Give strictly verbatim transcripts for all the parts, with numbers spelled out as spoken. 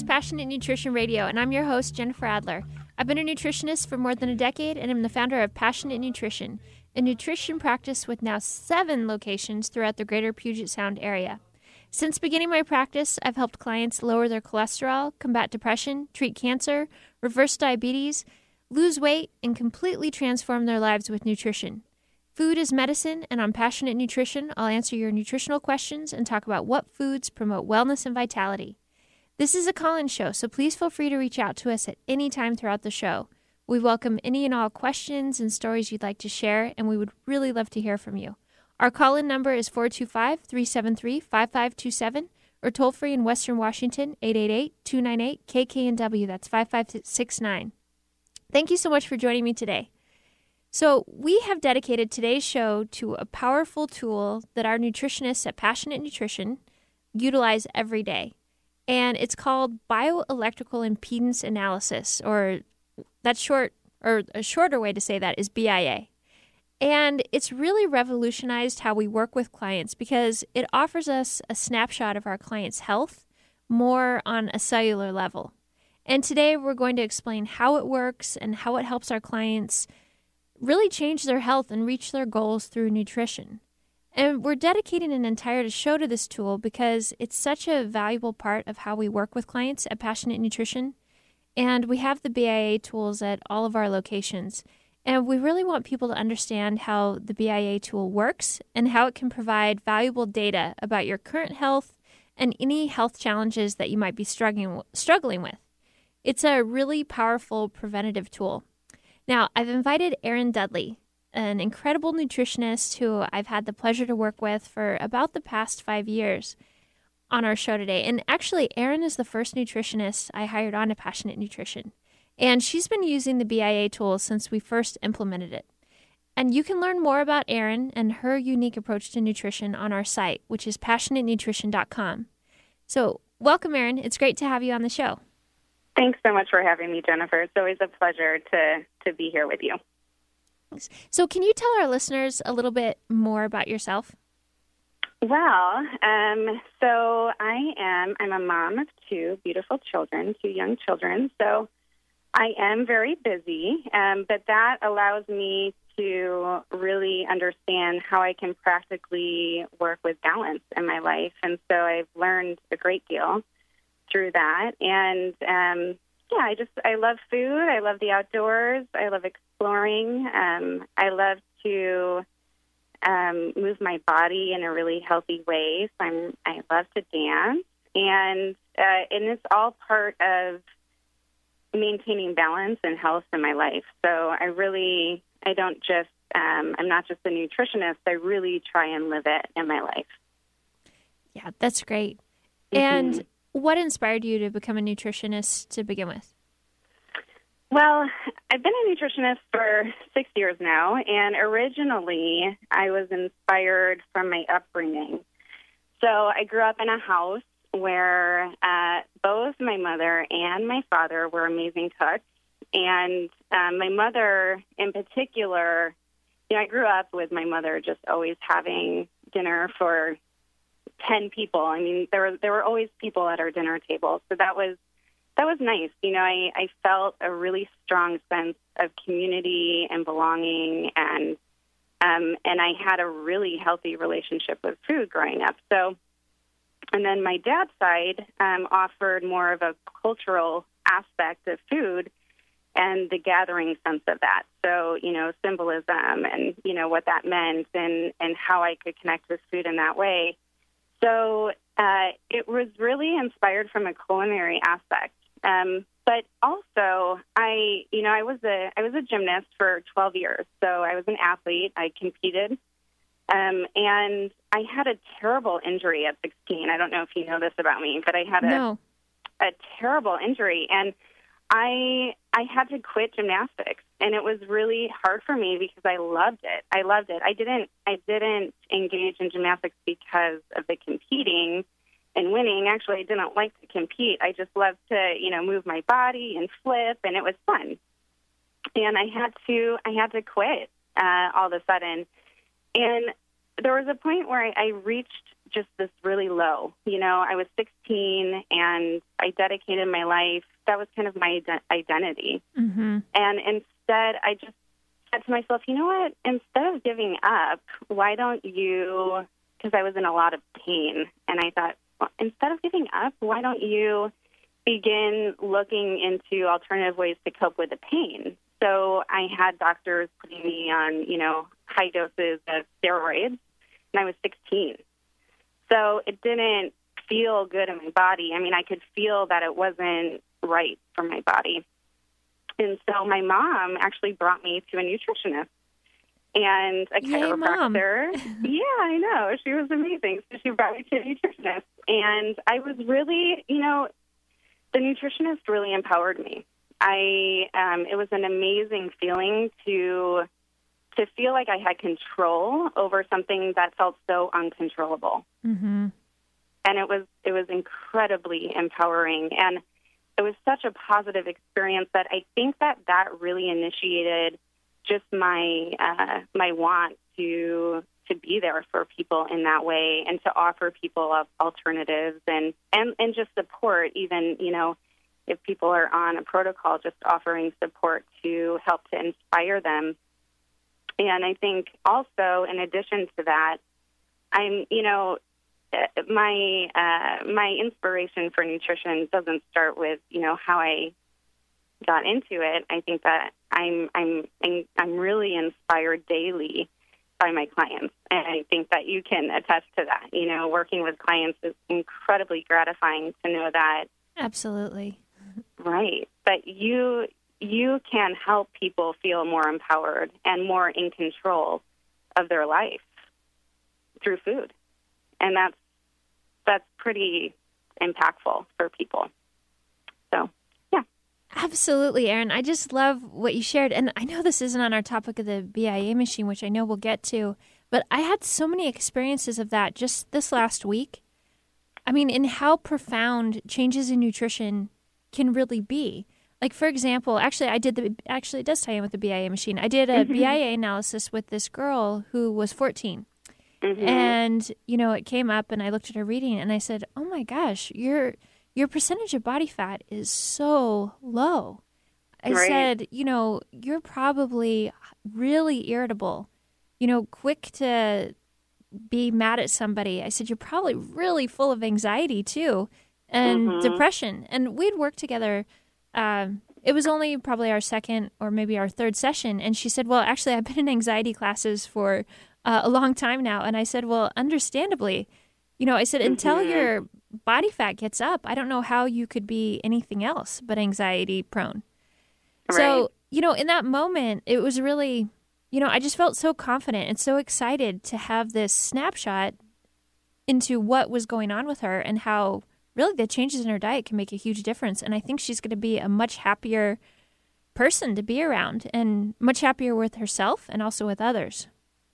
is Passionate Nutrition Radio, and I'm your host, Jennifer Adler. I've been a nutritionist for more than a decade, and I'm the founder of Passionate Nutrition, a nutrition practice with now seven locations throughout the greater Puget Sound area. Since beginning my practice, I've helped clients lower their cholesterol, combat depression, treat cancer, reverse diabetes, lose weight, and completely transform their lives with nutrition. Food is medicine, and on Passionate Nutrition, I'll answer your nutritional questions and talk about what foods promote wellness and vitality. This is a call-in show, so please feel free to reach out to us at any time throughout the show. We welcome any and all questions and stories you'd like to share, and we would really love to hear from you. Our call-in number is four two five, three seven three, five five two seven, or toll-free in Western Washington, eight eight eight, two nine eight, K K N W. That's five five six nine. Thank you so much for joining me today. So we have dedicated today's show to a powerful tool that our nutritionists at Passionate Nutrition utilize every day. And it's called bioelectrical impedance analysis, or that's short, or a shorter way to say that is B I A. And it's really revolutionized how we work with clients because it offers us a snapshot of our client's health more on a cellular level. And today we're going to explain how it works and how it helps our clients really change their health and reach their goals through nutrition. And we're dedicating an entire show to this tool because it's such a valuable part of how we work with clients at Passionate Nutrition. And we have the B I A tools at all of our locations. And we really want people to understand how the B I A tool works and how it can provide valuable data about your current health and any health challenges that you might be struggling struggling with. It's a really powerful preventative tool. Now, I've invited Erin Dudley, an incredible nutritionist who I've had the pleasure to work with for about the past five years on our show today. And actually, Erin is the first nutritionist I hired on to Passionate Nutrition. And she's been using the B I A tool since we first implemented it. And you can learn more about Erin and her unique approach to nutrition on our site, which is passionate nutrition dot com. So welcome, Erin. It's great to have you on the show. Thanks so much for having me, Jennifer. It's always a pleasure to, to be here with you. So can you tell our listeners a little bit more about yourself? Well, um, so I am, I'm a mom of two beautiful children, two young children. So I am very busy, um, but that allows me to really understand how I can practically work with balance in my life. And so I've learned a great deal through that. And, um, yeah, I just, I love food. I love the outdoors. I love exploring. Um, I love to um, move my body in a really healthy way. So I'm, I love to dance. And, uh, and it's all part of maintaining balance and health in my life. So I really, I don't just, um, I'm not just a nutritionist. I really try and live it in my life. Yeah, that's great. Mm-hmm. And what inspired you to become a nutritionist to begin with? Well, I've been a nutritionist for six years now, and originally I was inspired from my upbringing. So I grew up in a house where uh, both my mother and my father were amazing cooks, and um, my mother in particular, you know, I grew up with my mother just always having dinner for ten people. I mean, there were there were always people at our dinner table, so that was that was nice. You know, I, I felt a really strong sense of community and belonging, and um, and I had a really healthy relationship with food growing up. So, and then my dad's side um, offered more of a cultural aspect of food and the gathering sense of that. So, you know, symbolism and you know what that meant, and and how I could connect with food in that way. So uh, it was really inspired from a culinary aspect, um, but also I, you know, I was a I was a gymnast for twelve years. So I was an athlete. I competed, um, and I had a terrible injury at sixteen. I don't know if you know this about me, but I had a no. a terrible injury, and I I had to quit gymnastics, and it was really hard for me because I loved it. I loved it. I didn't I didn't engage in gymnastics because of the competing and winning. Actually, I didn't like to compete. I just loved to, you know, move my body and flip, and it was fun. And I had to I had to quit uh, all of a sudden. And there was a point where I, I reached just this really low. You know, I was sixteen and I dedicated my life. That was kind of my ident- identity. Mm-hmm. And instead, I just said to myself, you know what? Instead of giving up, why don't you, because I was in a lot of pain, and I thought, well, instead of giving up, why don't you begin looking into alternative ways to cope with the pain? So I had doctors putting me on, you know, high doses of steroids, and I was sixteen. So it didn't feel good in my body. I mean, I could feel that it wasn't right for my body. And so my mom actually brought me to a nutritionist and a Yay, chiropractor. Yeah, I know. She was amazing. So she brought me to a nutritionist. And I was really, you know, the nutritionist really empowered me. I um, it was an amazing feeling to to feel like I had control over something that felt so uncontrollable. Mm-hmm. And it was it was incredibly empowering, and it was such a positive experience that I think that that really initiated just my uh, my want to to be there for people in that way, and to offer people alternatives and, and, and just support, even, you know, if people are on a protocol, just offering support to help to inspire them. And I think also, in addition to that, I'm, you know, my uh, my inspiration for nutrition doesn't start with, you know, how I got into it. I think that I'm I'm I'm really inspired daily by my clients, and I think that you can attest to that. You know, working with clients is incredibly gratifying to know that. Absolutely. Right. That you you can help people feel more empowered and more in control of their life through food. And that's that's pretty impactful for people. So, yeah. Absolutely, Erin. I just love what you shared. And I know this isn't on our topic of the B I A machine, which I know we'll get to, but I had so many experiences of that just this last week. I mean, in how profound changes in nutrition can really be. Like, for example, actually, I did the, actually, it does tie in with the B I A machine. I did a mm-hmm. B I A analysis with this girl who was fourteen. Mm-hmm. And, you know, it came up and I looked at her reading and I said, oh my gosh, your your percentage of body fat is so low. I right. said, you know, you're probably really irritable, you know, quick to be mad at somebody. I said, you're probably really full of anxiety too, and mm-hmm. depression. And we'd worked together. Um, it was only probably our second or maybe our third session. And she said, well, actually, I've been in anxiety classes for Uh, a long time now. And I said, well, understandably, you know, I said, until mm-hmm. your body fat gets up, I don't know how you could be anything else but anxiety prone. Right. So, you know, in that moment, it was really, you know, I just felt so confident and so excited to have this snapshot into what was going on with her and how really the changes in her diet can make a huge difference. And I think she's going to be a much happier person to be around and much happier with herself and also with others.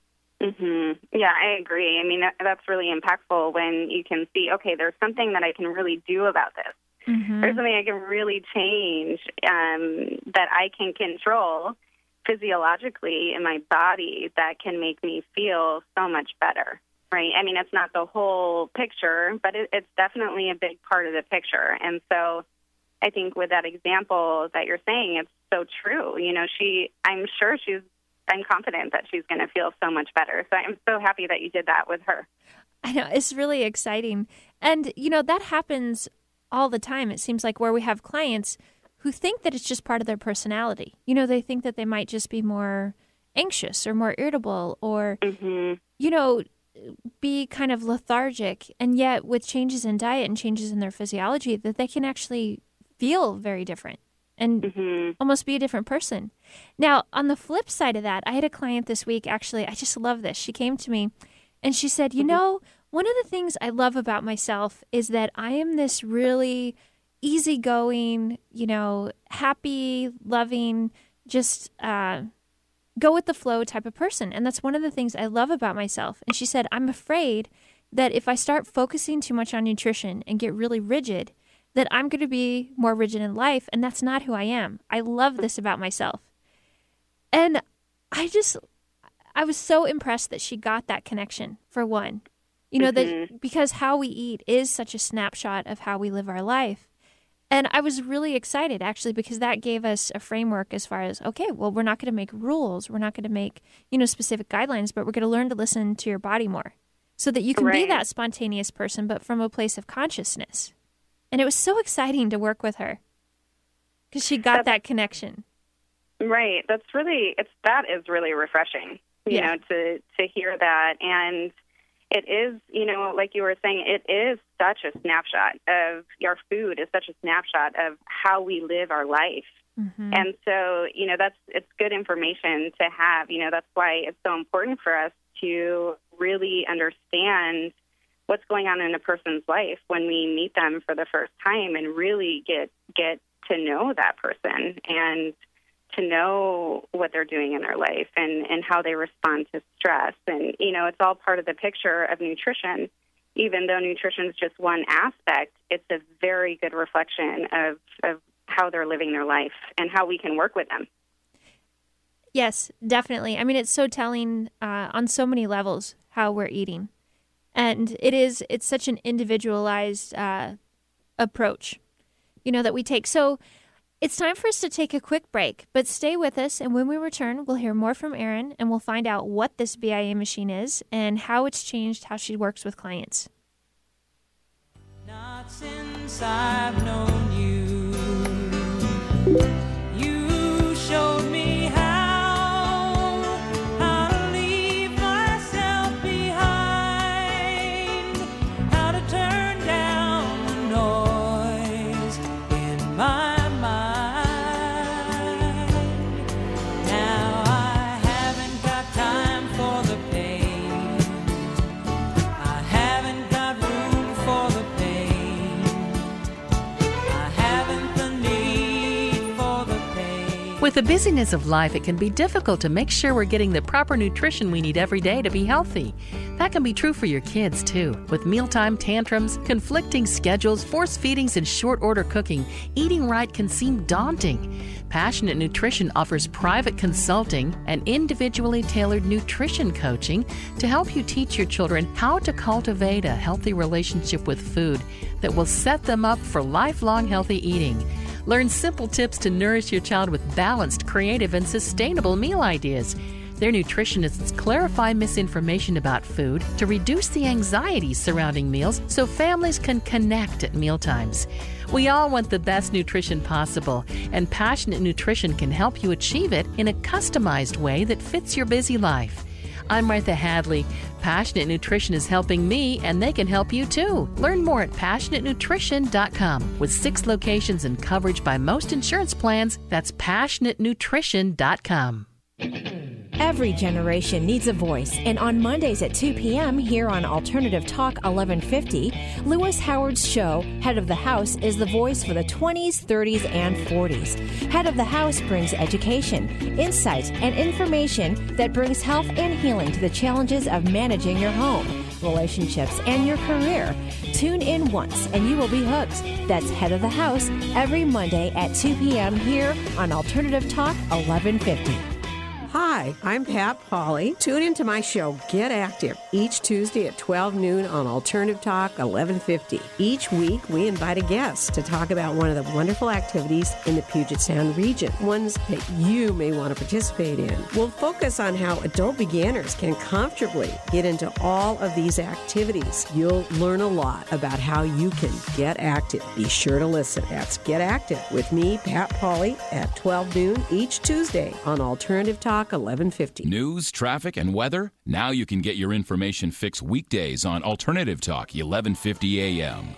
Mm-hmm. Yeah, I agree. I mean, that, that's really impactful when you can see, okay, there's something that I can really do about this. Mm-hmm. There's something I can really change um, that I can control physiologically in my body that can make me feel so much better, right? I mean, it's not the whole picture, but it, it's definitely a big part of the picture. And so I think with that example that you're saying, it's so true. You know, she, I'm sure she's I'm confident that she's going to feel so much better. So I'm so happy that you did that with her. I know. It's really exciting. And, you know, that happens all the time. It seems like where we have clients who think that it's just part of their personality. You know, they think that they might just be more anxious or more irritable or, mm-hmm. you know, be kind of lethargic. And yet with changes in diet and changes in their physiology, that they can actually feel very different and mm-hmm. almost be a different person. Now, on the flip side of that, I had a client this week, actually, I just love this. She came to me and she said, you mm-hmm. know, one of the things I love about myself is that I am this really easygoing, you know, happy, loving, just uh, go with the flow type of person. And that's one of the things I love about myself. And she said, I'm afraid that if I start focusing too much on nutrition and get really rigid, that I'm going to be more rigid in life, and that's not who I am. I love this about myself. And I just, I was so impressed that she got that connection, for one. You know, Mm-hmm. that because how we eat is such a snapshot of how we live our life. And I was really excited, actually, because that gave us a framework as far as, okay, well, we're not going to make rules. We're not going to make, you know, specific guidelines, but we're going to learn to listen to your body more so that you can Right. be that spontaneous person, but from a place of consciousness. And it was so exciting to work with her because she got That's, that connection. Right. That's really, it's, that is really refreshing, you Yeah. know, to, to hear that. And it is, you know, like you were saying, it is such a snapshot of our food is such a snapshot of how we live our life. Mm-hmm. And so, you know, that's, it's good information to have. You know, that's why it's so important for us to really understand what's going on in a person's life when we meet them for the first time and really get, get to know that person and to know what they're doing in their life and, and how they respond to stress. And, you know, it's all part of the picture of nutrition. Even though nutrition is just one aspect, it's a very good reflection of, of how they're living their life and how we can work with them. Yes, definitely. I mean, it's so telling uh, on so many levels how we're eating. And it is, it's such an individualized uh, approach, you know, that we take. So it's time for us to take a quick break, but stay with us. And when we return, we'll hear more from Erin and we'll find out what this B I A machine is and how it's changed how she works with clients. Not since I've known you, you showed me how, how to leave myself behind, how to turn down the noise in my With the busyness of life, it can be difficult to make sure we're getting the proper nutrition we need every day to be healthy. That can be true for your kids, too. With mealtime tantrums, conflicting schedules, force feedings, and short-order cooking, eating right can seem daunting. Passionate Nutrition offers private consulting and individually tailored nutrition coaching to help you teach your children how to cultivate a healthy relationship with food that will set them up for lifelong healthy eating. Learn simple tips to nourish your child with balanced, creative, and sustainable meal ideas. Their nutritionists clarify misinformation about food to reduce the anxiety surrounding meals so families can connect at mealtimes. We all want the best nutrition possible, and Passionate Nutrition can help you achieve it in a customized way that fits your busy life. I'm Martha Hadley. Passionate Nutrition is helping me, and they can help you too. Learn more at passionate nutrition dot com. With six locations and coverage by most insurance plans, that's passionate nutrition dot com. Every generation needs a voice, and on Mondays at two p.m. here on Alternative Talk eleven fifty, Lewis Howard's show, Head of the House, is the voice for the twenties, thirties, and forties. Head of the House brings education, insight, and information that brings health and healing to the challenges of managing your home, relationships, and your career. Tune in once and you will be hooked. That's Head of the House every Monday at two p.m. here on Alternative Talk eleven fifty. Hi, I'm Pat Pauley. Tune into my show, Get Active, each Tuesday at twelve noon on Alternative Talk eleven fifty. Each week, we invite a guest to talk about one of the wonderful activities in the Puget Sound region, ones that you may want to participate in. We'll focus on how adult beginners can comfortably get into all of these activities. You'll learn a lot about how you can get active. Be sure to listen. That's Get Active with me, Pat Pauley, at twelve noon each Tuesday on Alternative Talk eleven fifty. News, traffic, and weather? Now you can get your information fix weekdays on Alternative Talk eleven fifty A M.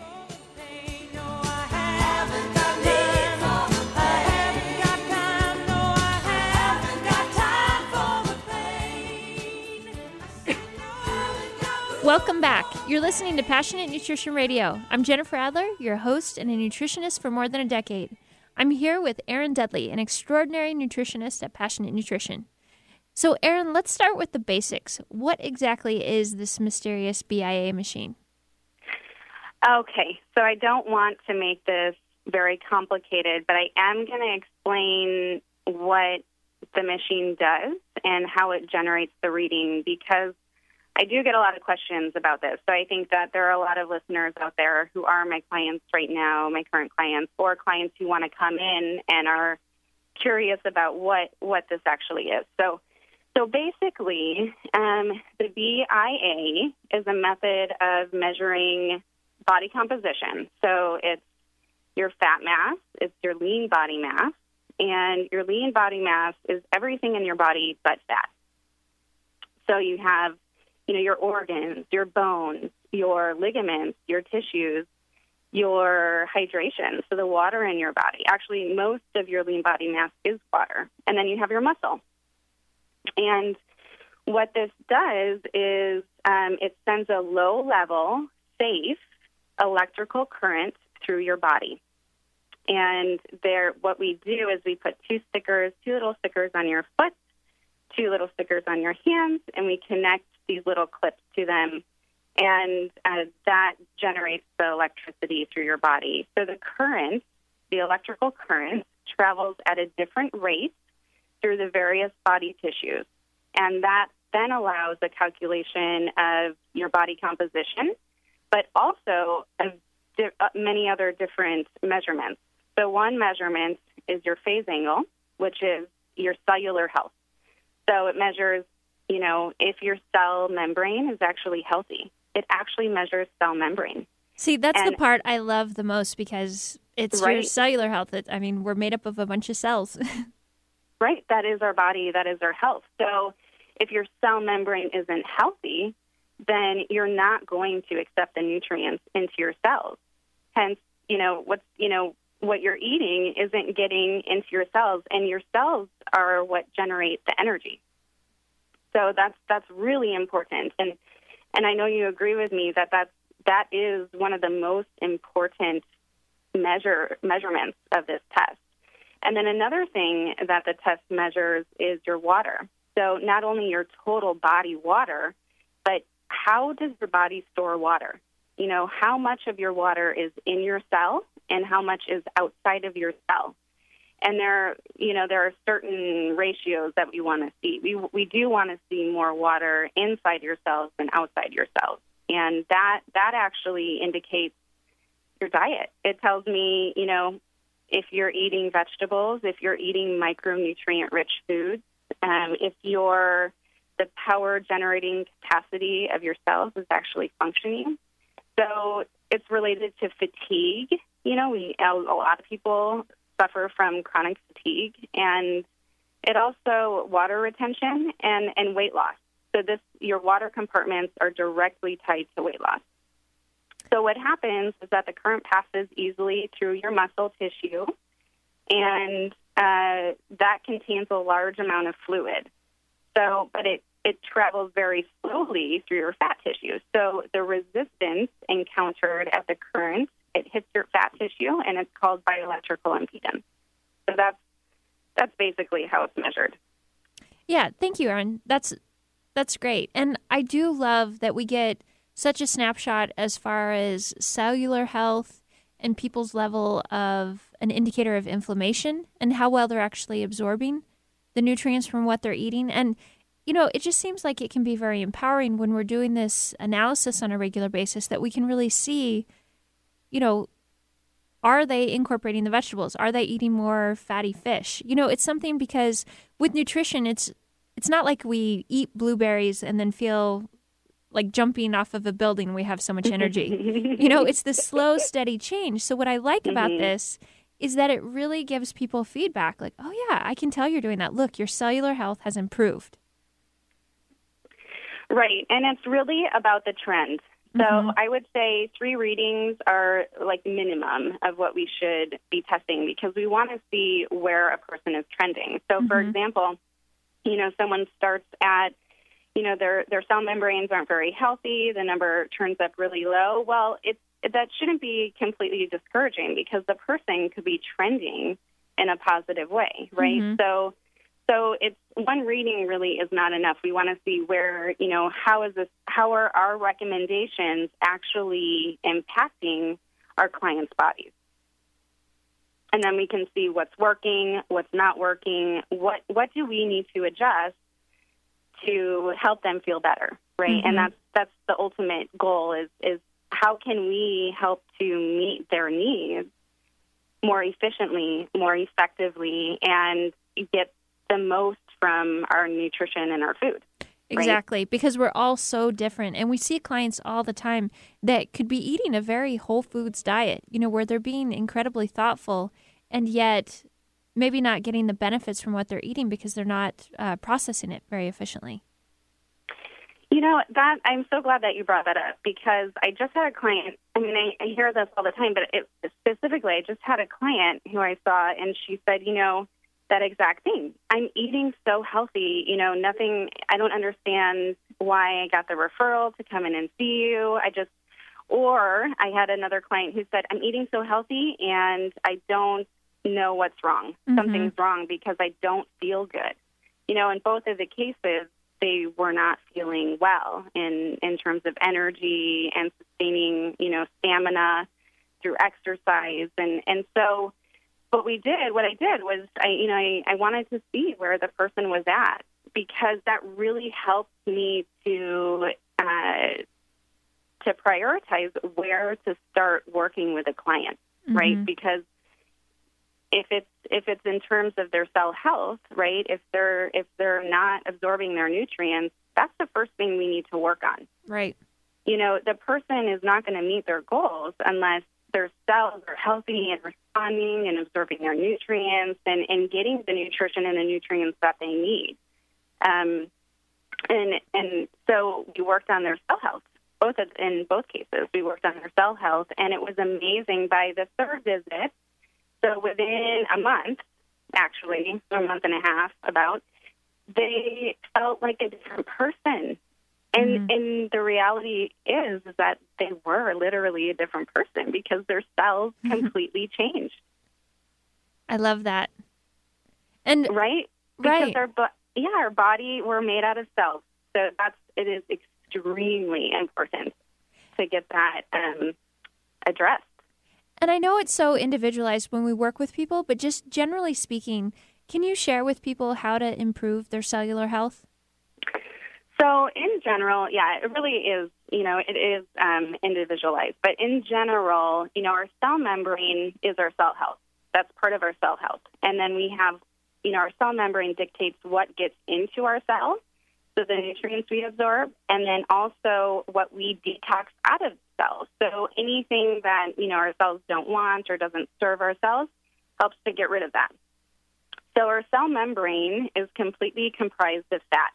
Welcome back. You're listening to Passionate Nutrition Radio. I'm Jennifer Adler, your host and a nutritionist for more than a decade. I'm here with Erin Dudley, an extraordinary nutritionist at Passionate Nutrition. So, Erin, let's start with the basics. What exactly is this mysterious B I A machine? Okay, so I don't want to make this very complicated, but I am going to explain what the machine does and how it generates the reading, because I do get a lot of questions about this. So I think that there are a lot of listeners out there who are my clients right now, my current clients, or clients who want to come in and are curious about what, what this actually is. So so basically, um, the B I A is a method of measuring body composition. So it's your fat mass, it's your lean body mass, and your lean body mass is everything in your body but fat. So you have, you know, your organs, your bones, your ligaments, your tissues, your hydration, so the water in your body. Actually, most of your lean body mass is water. And then you have your muscle. And what this does is um, it sends a low-level, safe electrical current through your body. And there, what we do is we put two stickers, two little stickers on your foot, two little stickers on your hands, and we connect these little clips to them. And uh, that generates the electricity through your body. So the current, the electrical current, travels at a different rate through the various body tissues. And that then allows a calculation of your body composition, but also of di- uh, many other different measurements. So one measurement is your phase angle, which is your cellular health. So it measures, you know, if your cell membrane is actually healthy. It actually measures cell membrane. See, that's and, the part I love the most because it's right. your cellular health. It, I mean, we're made up of a bunch of cells. Right. That is our body. That is our health. So if your cell membrane isn't healthy, then you're not going to accept the nutrients into your cells. Hence, you know, what's, you know, what you're eating isn't getting into your cells, and your cells are what generate the energy. So that's that's really important. And and I know you agree with me that that's, that is one of the most important measure measurements of this test. And then another thing that the test measures is your water. So not only your total body water, but how does your body store water? You know, how much of your water is in your cell and how much is outside of your cell? And there, you know, there are certain ratios that we want to see. We we do want to see more water inside your cells than outside your cells. And that that actually indicates your diet. It tells me, you know, if you're eating vegetables, if you're eating micronutrient-rich foods, um, if your the power-generating capacity of your cells is actually functioning. So it's related to fatigue. You know, we a lot of people suffer from chronic fatigue, and it also water retention and, and weight loss. So this your water compartments are directly tied to weight loss. So what happens is that the current passes easily through your muscle tissue, and uh, that contains a large amount of fluid. So, but it, it travels very slowly through your fat tissue. So the resistance encountered at the current, it hits your fat tissue, and it's called bioelectrical impedance. So that's that's basically how it's measured. Yeah, thank you, Erin. That's that's great. And I do love that we get such a snapshot as far as cellular health and people's level of an indicator of inflammation and how well they're actually absorbing the nutrients from what they're eating. And, you know, it just seems like it can be very empowering when we're doing this analysis on a regular basis that we can really see, you know, are they incorporating the vegetables? Are they eating more fatty fish? You know, it's something because with nutrition, it's it's not like we eat blueberries and then feel like jumping off of a building, we have so much energy. You know, it's the slow, steady change. So what I like about Mm-hmm. this is that it really gives people feedback like, oh, yeah, I can tell you're doing that. Look, your cellular health has improved. Right, and it's really about the trend. So Mm-hmm. I would say three readings are like minimum of what we should be testing because we want to see where a person is trending. So, Mm-hmm. for example, you know, someone starts at you know, their their cell membranes aren't very healthy, the number turns up really low. Well, it's, that shouldn't be completely discouraging because the person could be trending in a positive way, right? Mm-hmm. So so it's one reading really is not enough. We want to see where, you know, how is this, how are our recommendations actually impacting our clients' bodies? And then we can see what's working, what's not working, what what do we need to adjust to help them feel better, right? Mm-hmm. And that's that's the ultimate goal is is how can we help to meet their needs more efficiently, more effectively, and get the most from our nutrition and our food. Exactly, right? Because we're all so different. And we see clients all the time that could be eating a very whole foods diet, you know, where they're being incredibly thoughtful and yet maybe not getting the benefits from what they're eating because they're not uh, processing it very efficiently. You know, that I'm so glad that you brought that up because I just had a client. I mean, I, I hear this all the time, but it, specifically, I just had a client who I saw, and she said, you know, that exact thing. I'm eating so healthy, you know, nothing, I don't understand why I got the referral to come in and see you. I just, or I had another client who said, I'm eating so healthy and I don't know what's wrong. Mm-hmm. Something's wrong because I don't feel good. You know, in both of the cases, they were not feeling well in, in terms of energy and sustaining, you know, stamina through exercise. And, and so what we did, what I did was, I, you know, I, I wanted to see where the person was at because that really helped me to uh, to prioritize where to start working with a client, mm-hmm. right? Because if it's if it's in terms of their cell health, right? If they're if they're not absorbing their nutrients, that's the first thing we need to work on. Right. You know, the person is not going to meet their goals unless their cells are healthy and responding and absorbing their nutrients and, and getting the nutrition and the nutrients that they need. Um, and and so we worked on their cell health, both of, in both cases. We worked on their cell health, and it was amazing. By the third visit, so within a month, actually, a month and a half about, they felt like a different person. And, mm-hmm. and the reality is, is that they were literally a different person because their cells mm-hmm. completely changed. I love that. And right? Because right. our bo- yeah, our body, we're made out of cells. So that's it is extremely important to get that um, addressed. And I know it's so individualized when we work with people, but just generally speaking, can you share with people how to improve their cellular health? So in general, yeah, it really is, you know, it is um, individualized. But in general, you know, our cell membrane is our cell health. That's part of our cell health. And then we have, you know, our cell membrane dictates what gets into our cells, so the nutrients we absorb, and then also what we detox out of cells. So anything that, you know, our cells don't want or doesn't serve our cells helps to get rid of that. So our cell membrane is completely comprised of fat.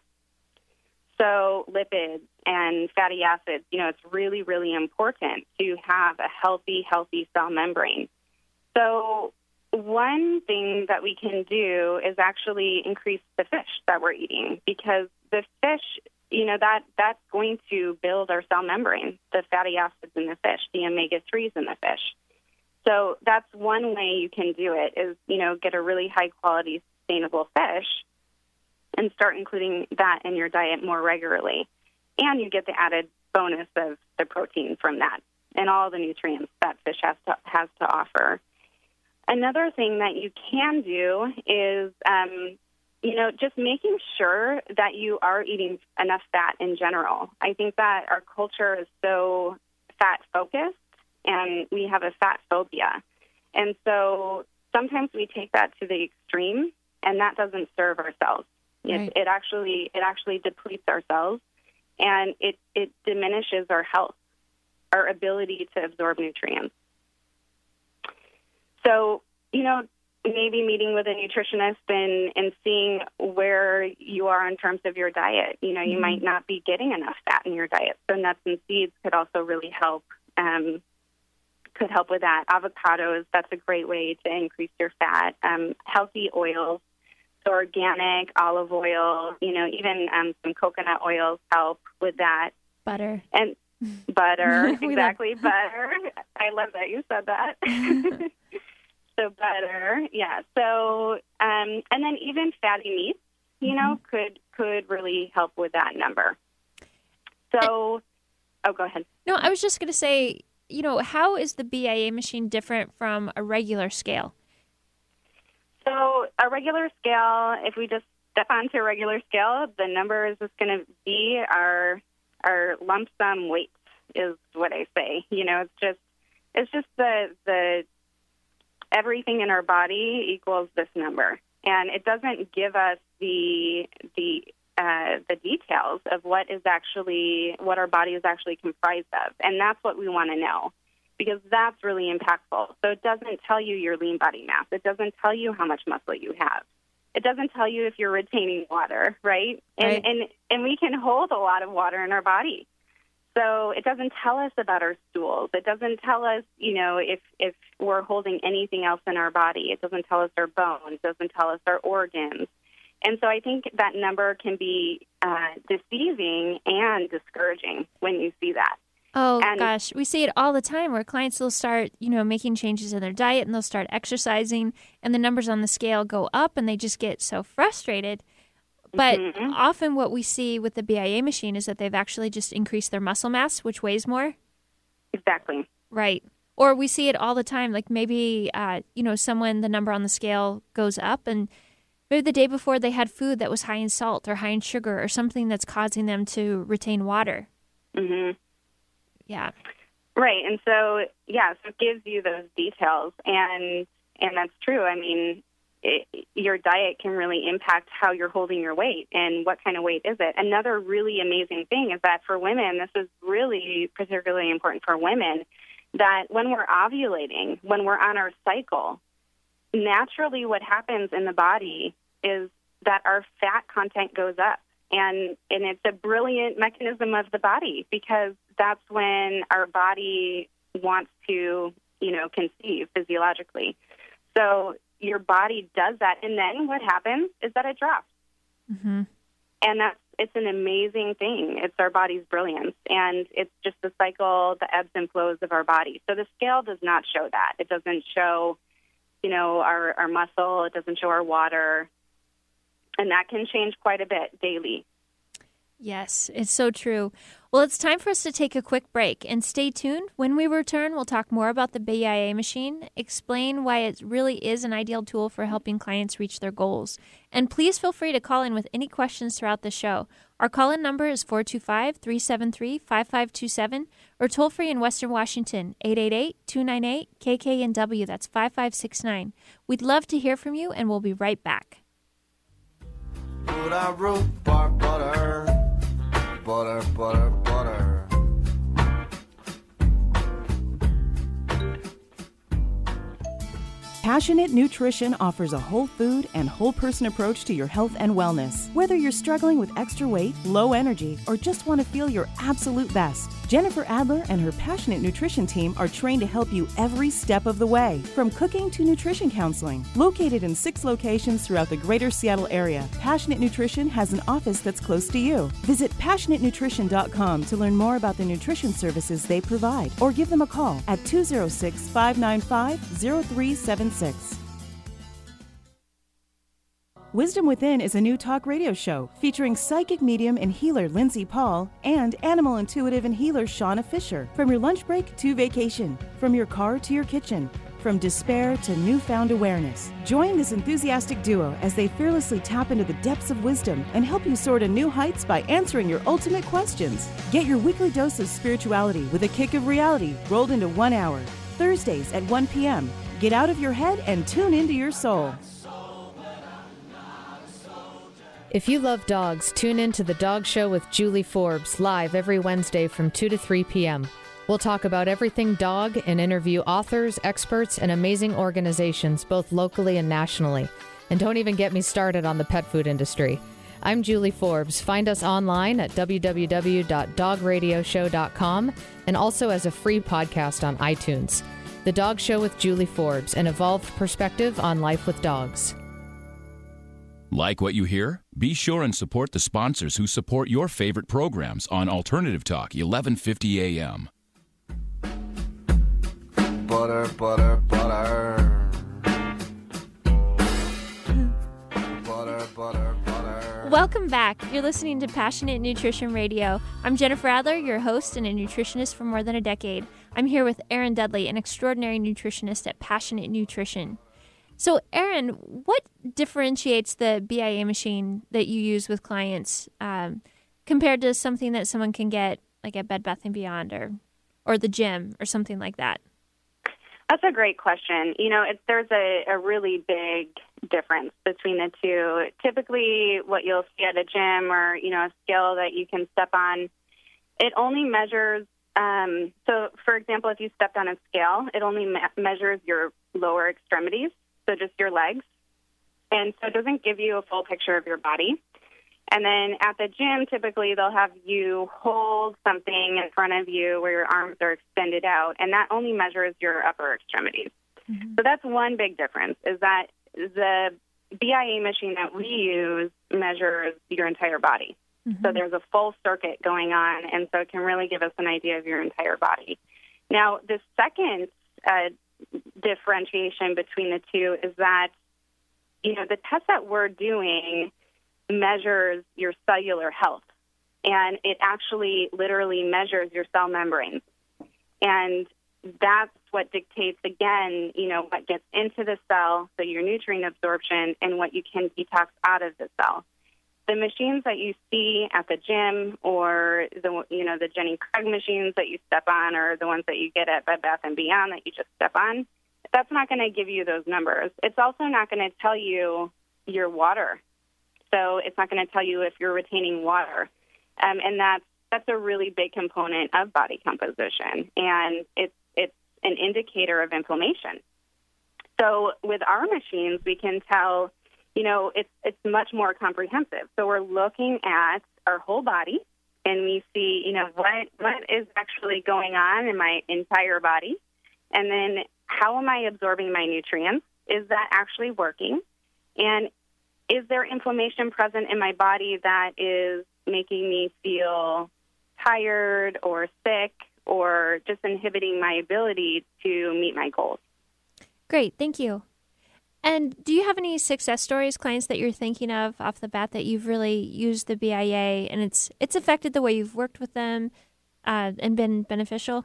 So lipids and fatty acids, you know, it's really, really important to have a healthy, healthy cell membrane. So one thing that we can do is actually increase the fish that we're eating because the fish, you know, that that's going to build our cell membrane, the fatty acids in the fish, the omega threes in the fish. So that's one way you can do it is, you know, get a really high-quality, sustainable fish and start including that in your diet more regularly. And you get the added bonus of the protein from that and all the nutrients that fish has to, has to offer. Another thing that you can do is, um, you know, just making sure that you are eating enough fat in general. I think that our culture is so fat-focused, and we have a fat phobia. And so sometimes we take that to the extreme, and that doesn't serve ourselves. Right. It, it actually it actually depletes our cells, and it, it diminishes our health, our ability to absorb nutrients. So, you know, maybe meeting with a nutritionist and, and seeing where you are in terms of your diet. You know, you mm-hmm. might not be getting enough fat in your diet. So nuts and seeds could also really help, um, could help with that. Avocados, that's a great way to increase your fat. Um, healthy oils, so organic, olive oil, you know, even um, some coconut oils help with that. Butter. And butter, exactly, butter. I love that you said that. So butter, yeah. So, um, and then even fatty meats, you mm-hmm. know, could could really help with that number. So, oh, go ahead. No, I was just going to say, you know, how is the B I A machine different from a regular scale? So a regular scale, if we just step onto a regular scale, the number is just going to be our are lump sum weights, is what I say. You know, it's just it's just the the everything in our body equals this number, and it doesn't give us the the uh, the details of what is actually what our body is actually comprised of, and that's what we want to know, because that's really impactful. So it doesn't tell you your lean body mass. It doesn't tell you how much muscle you have. It doesn't tell you if you're retaining water, right? And, right. and and we can hold a lot of water in our body. So it doesn't tell us about our stools. It doesn't tell us, you know, if, if we're holding anything else in our body. It doesn't tell us our bones. It doesn't tell us our organs. And so I think that number can be uh, deceiving and discouraging when you see that. Oh, and, gosh. We see it all the time where clients will start, you know, making changes in their diet and they'll start exercising and the numbers on the scale go up and they just get so frustrated. But mm-hmm. often what we see with the B I A machine is that they've actually just increased their muscle mass, which weighs more. Exactly. Right. Or we see it all the time. Like maybe, uh, you know, someone, the number on the scale goes up and maybe the day before they had food that was high in salt or high in sugar or something that's causing them to retain water. Mm-hmm. Yeah. Right. And so, yeah, so it gives you those details. And and that's true. I mean, it, your diet can really impact how you're holding your weight and what kind of weight is it. Another really amazing thing is that for women, this is really particularly important for women, that when we're ovulating, when we're on our cycle, naturally what happens in the body is that our fat content goes up. And and it's a brilliant mechanism of the body, because that's when our body wants to, you know, conceive physiologically. So your body does that, and then what happens is that it drops. Mm-hmm. And that's it's an amazing thing. It's our body's brilliance, and it's just the cycle, the ebbs and flows of our body. So the scale does not show that. It doesn't show, you know, our, our muscle. It doesn't show our water. And that can change quite a bit daily. Yes, it's so true. Well, it's time for us to take a quick break, and stay tuned. When we return, we'll talk more about the B I A machine, explain why it really is an ideal tool for helping clients reach their goals. And please feel free to call in with any questions throughout the show. Our call-in number is four two five, three seven three, five five two seven, or toll-free in Western Washington, eight eight eight, two nine eight, K K N W. That's five five six nine. We'd love to hear from you, and we'll be right back. Would I root bar butter, butter, butter, butter. Passionate Nutrition offers a whole food and whole person approach to your health and wellness. Whether you're struggling with extra weight, low energy, or just want to feel your absolute best, Jennifer Adler and her Passionate Nutrition team are trained to help you every step of the way, from cooking to nutrition counseling. Located in six locations throughout the greater Seattle area, Passionate Nutrition has an office that's close to you. Visit passionate nutrition dot com to learn more about the nutrition services they provide, or give them a call at two oh six, five nine five, oh three seven six. Wisdom Within is a new talk radio show featuring psychic medium and healer Lindsay Paul and animal intuitive and healer Shauna Fisher. From your lunch break to vacation, from your car to your kitchen, from despair to newfound awareness. Join this enthusiastic duo as they fearlessly tap into the depths of wisdom and help you soar to new heights by answering your ultimate questions. Get your weekly dose of spirituality with a kick of reality rolled into one hour. Thursdays at one p.m. Get out of your head and tune into your soul. If you love dogs, tune in to The Dog Show with Julie Forbes, live every Wednesday from two to three p.m. We'll talk about everything dog and interview authors, experts, and amazing organizations, both locally and nationally. And don't even get me started on the pet food industry. I'm Julie Forbes. Find us online at w w w dot dog radio show dot com and also as a free podcast on iTunes. The Dog Show with Julie Forbes, an evolved perspective on life with dogs. Like what you hear? Be sure and support the sponsors who support your favorite programs on Alternative Talk, eleven fifty A M. Butter, butter, butter. Butter, butter, butter. Welcome back. You're listening to Passionate Nutrition Radio. I'm Jennifer Adler, your host and a nutritionist for more than a decade. I'm here with Erin Dudley, an extraordinary nutritionist at Passionate Nutrition. So, Erin, what differentiates the B I A machine that you use with clients um, compared to something that someone can get like at Bed Bath and Beyond or or the gym or something like that? That's a great question. You know, it, there's a, a really big difference between the two. Typically, what you'll see at a gym or, you know, a scale that you can step on, it only measures, um, so for example, if you stepped on a scale, it only me- measures your lower extremities, so just your legs. And so it doesn't give you a full picture of your body. And then at the gym, typically they'll have you hold something in front of you where your arms are extended out, and that only measures your upper extremities. Mm-hmm. So that's one big difference, is that the B I A machine that we use measures your entire body. Mm-hmm. So there's a full circuit going on, and so it can really give us an idea of your entire body. Now, the second uh, differentiation between the two is that, you know, the test that we're doing measures your cellular health, and it actually literally measures your cell membranes. And that's what dictates, again, you know, what gets into the cell, so your nutrient absorption, and what you can detox out of the cell. The machines that you see at the gym, or the, you know, the Jenny Craig machines that you step on, or the ones that you get at Bed Bath and Beyond that you just step on, that's not going to give you those numbers. It's also not going to tell you your water. So it's not going to tell you if you're retaining water. Um, and that's, that's a really big component of body composition. And it's, it's an indicator of inflammation. So with our machines, we can tell, you know, it's, it's much more comprehensive. So we're looking at our whole body, and we see, you know, what, what is actually going on in my entire body. And then how am I absorbing my nutrients? Is that actually working? And is there inflammation present in my body that is making me feel tired or sick or just inhibiting my ability to meet my goals? Great, thank you. And do you have any success stories, clients that you're thinking of off the bat that you've really used the B I A and it's it's affected the way you've worked with them uh, and been beneficial?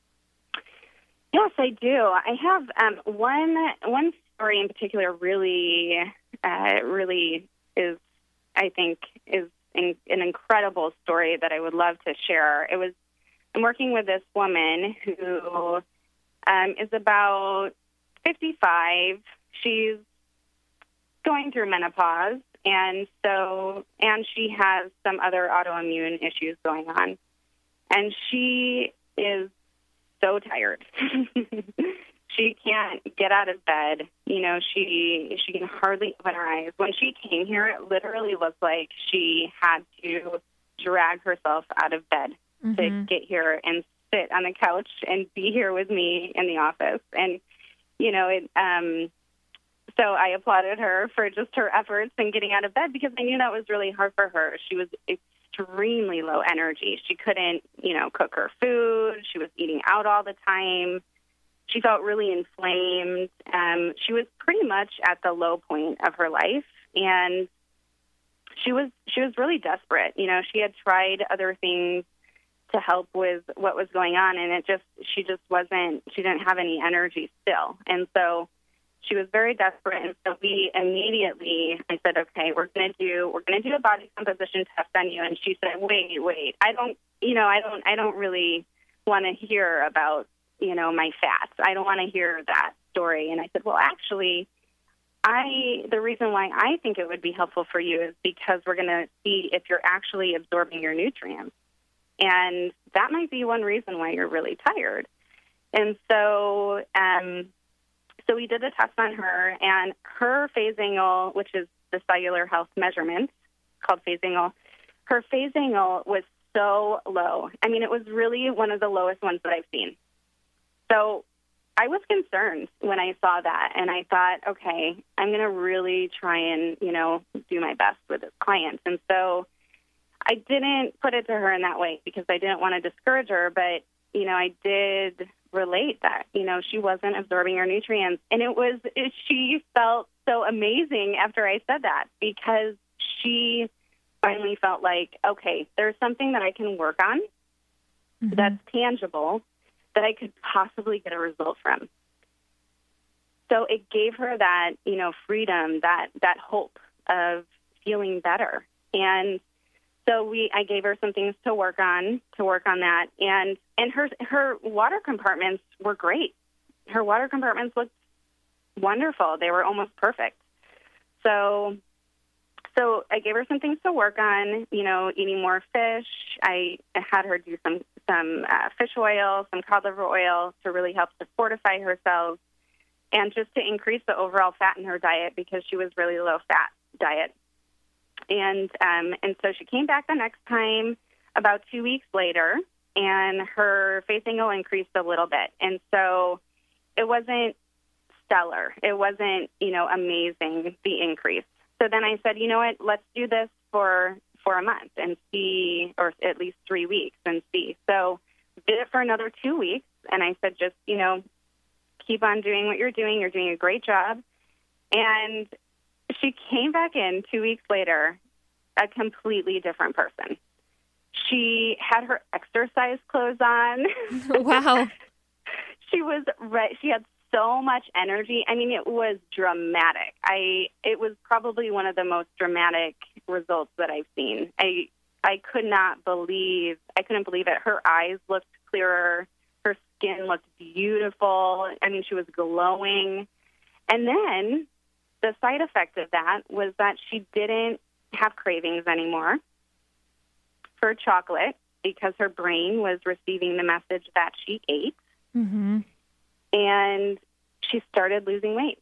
Yes, I do. I have um, one one story in particular really, uh, really is, I think, is in, an incredible story that I would love to share. It was, I'm working with this woman who um, is about fifty-five. She's going through menopause, and so, and she has some other autoimmune issues going on. And she is so tired. She can't get out of bed. You know, she she can hardly open her eyes. When she came here, it literally looked like she had to drag herself out of bed mm-hmm. to get here and sit on the couch and be here with me in the office. And, you know, it, um, so I applauded her for just her efforts in getting out of bed, because I knew that was really hard for her. She was extremely low energy. She couldn't, you know, cook her food. She was eating out all the time. She felt really inflamed. Um, she was pretty much at the low point of her life, and she was she was really desperate. You know, she had tried other things to help with what was going on, and it just she just wasn't. She didn't have any energy still, and so she was very desperate. And so we immediately, I said, okay, we're going to do we're going to do a body composition test on you. And she said, wait, wait, I don't, you know, I don't, I don't really want to hear about, you know, my fats. I don't want to hear that story. And I said, well, actually, I, the reason why I think it would be helpful for you is because we're going to see if you're actually absorbing your nutrients. And that might be one reason why you're really tired. And so, um, so we did a test on her, and her phase angle, which is the cellular health measurement called phase angle, her phase angle was so low. I mean, it was really one of the lowest ones that I've seen. So I was concerned when I saw that, and I thought, okay, I'm going to really try and, you know, do my best with this client. And so I didn't put it to her in that way because I didn't want to discourage her, but, you know, I did relate that, you know, she wasn't absorbing her nutrients. And it was, it, she felt so amazing after I said that, because she finally felt like, okay, there's something that I can work on mm-hmm. that's tangible, that I could possibly get a result from. So it gave her that, you know, freedom, that, that hope of feeling better. And So we, I gave her some things to work on, to work on that, and and her her water compartments were great. Her water compartments looked wonderful. They were almost perfect. So, so I gave her some things to work on. You know, eating more fish. I had her do some some uh, fish oil, some cod liver oil to really help to fortify her cells, and just to increase the overall fat in her diet because she was really low fat diet. And um, and so she came back the next time about two weeks later, and her face angle increased a little bit. And so it wasn't stellar. It wasn't, you know, amazing, the increase. So then I said, you know what, let's do this for for a month and see, or at least three weeks and see. So did it for another two weeks, and I said, just, you know, keep on doing what you're doing. You're doing a great job. And she came back in two weeks later, a completely different person. She had her exercise clothes on. Wow. She was re- she had so much energy. I mean, it was dramatic. I it was probably one of the most dramatic results that I've seen. I I could not believe I couldn't believe it. Her eyes looked clearer. Her skin looked beautiful. I mean, she was glowing. And then the side effect of that was that she didn't have cravings anymore for chocolate because her brain was receiving the message that she ate. Mm-hmm. And she started losing weight.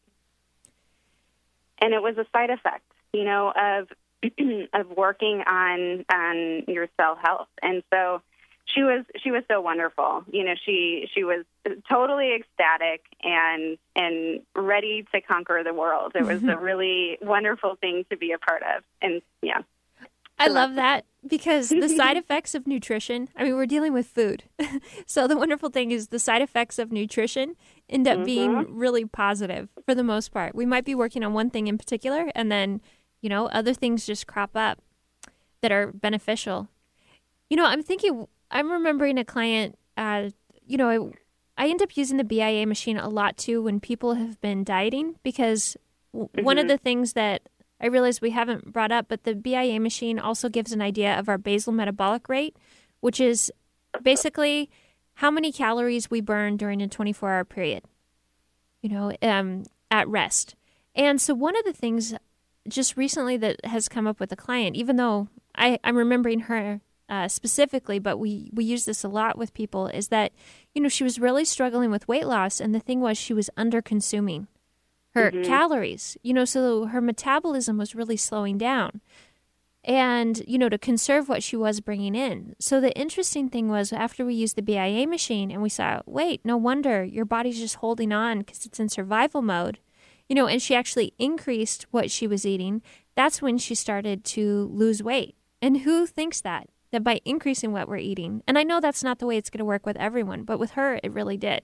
And it was a side effect, you know, of of working on on your cell health. And so she was she was so wonderful. You know, she she was totally ecstatic and and ready to conquer the world. It was a really wonderful thing to be a part of. And yeah. I love that because the side effects of nutrition, I mean, we're dealing with food. So the wonderful thing is the side effects of nutrition end up mm-hmm. being really positive for the most part. We might be working on one thing in particular, and then, you know, other things just crop up that are beneficial. You know, I'm thinking, I'm remembering a client, uh, you know, I, I end up using the B I A machine a lot too when people have been dieting because mm-hmm. one of the things that I realize we haven't brought up, but the B I A machine also gives an idea of our basal metabolic rate, which is basically how many calories we burn during a twenty-four hour period, you know, um, at rest. And so one of the things just recently that has come up with a client, even though I, I'm remembering her uh, specifically, but we, we use this a lot with people, is that, you know, she was really struggling with weight loss. And the thing was she was under consuming her mm-hmm. calories, you know, so her metabolism was really slowing down and, you know, to conserve what she was bringing in. So the interesting thing was after we used the B I A machine and we saw, wait, no wonder your body's just holding on because it's in survival mode, you know, and she actually increased what she was eating. That's when she started to lose weight. And who thinks that, that by increasing what we're eating? And I know that's not the way it's going to work with everyone, but with her, it really did.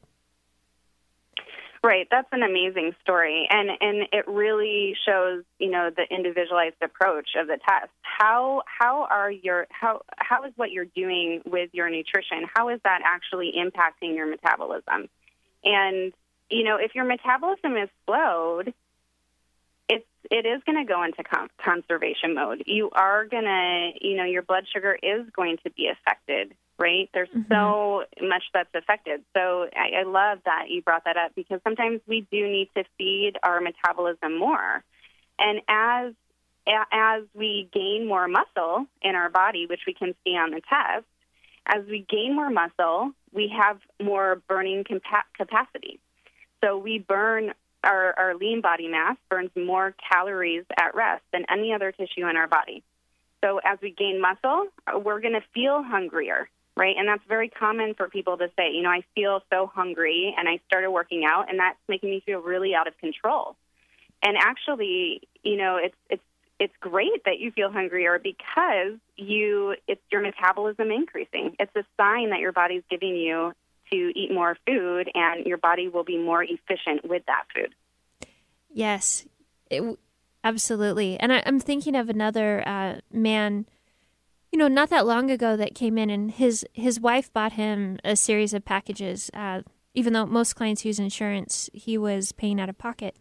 Right. That's an amazing story. And and it really shows, you know, the individualized approach of the test. How how are your how how is what you're doing with your nutrition? How is that actually impacting your metabolism? And, you know, if your metabolism is slowed, it's it is going to go into con- conservation mode. You are going to, you know, your blood sugar is going to be affected. Right? There's mm-hmm. so much that's affected. So I, I love that you brought that up because sometimes we do need to feed our metabolism more. And as as we gain more muscle in our body, which we can see on the test, as we gain more muscle, we have more burning compa- capacity. So we burn, our, our lean body mass burns more calories at rest than any other tissue in our body. So as we gain muscle, we're going to feel hungrier. Right, and that's very common for people to say, you know, I feel so hungry, and I started working out, and that's making me feel really out of control. And actually, you know, it's it's it's great that you feel hungrier because you it's your metabolism increasing. It's a sign that your body's giving you to eat more food, and your body will be more efficient with that food. Yes, it, absolutely. And I, I'm thinking of another uh, man. You know, not that long ago that came in and his, his wife bought him a series of packages. Uh, even though most clients use insurance, he was paying out of pocket.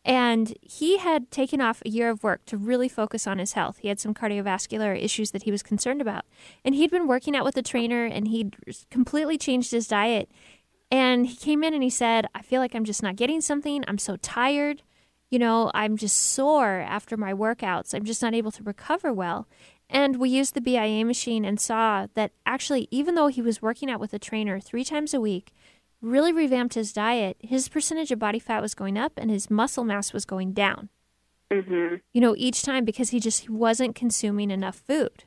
And he had taken off a year of work to really focus on his health. He had some cardiovascular issues that he was concerned about. And he'd been working out with a trainer, and he'd completely changed his diet. And he came in and he said, I feel like I'm just not getting something. I'm so tired. You know, I'm just sore after my workouts. I'm just not able to recover well. And we used the B I A machine and saw that actually, even though he was working out with a trainer three times a week, really revamped his diet, his percentage of body fat was going up and his muscle mass was going down. Mm-hmm. You know, each time, because he just he wasn't consuming enough food.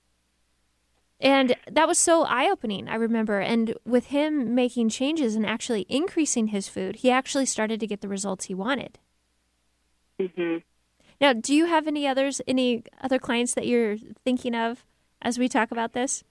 And that was so eye-opening, I remember. And with him making changes and actually increasing his food, he actually started to get the results he wanted. Mm-hmm. Now, do you have any others, any other clients that you're thinking of as we talk about this?